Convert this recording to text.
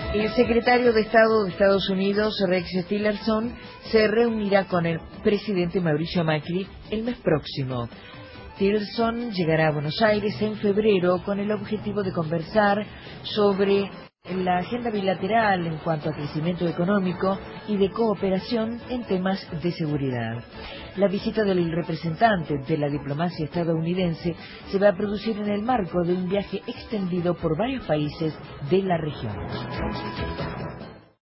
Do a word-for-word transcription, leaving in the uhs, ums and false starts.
El secretario de Estado de Estados Unidos, Rex Tillerson, se reunirá con el presidente Mauricio Macri el mes próximo. Tillerson llegará a Buenos Aires en febrero con el objetivo de conversar sobre la agenda bilateral en cuanto a crecimiento económico y de cooperación en temas de seguridad. La visita del representante de la diplomacia estadounidense se va a producir en el marco de un viaje extendido por varios países de la región.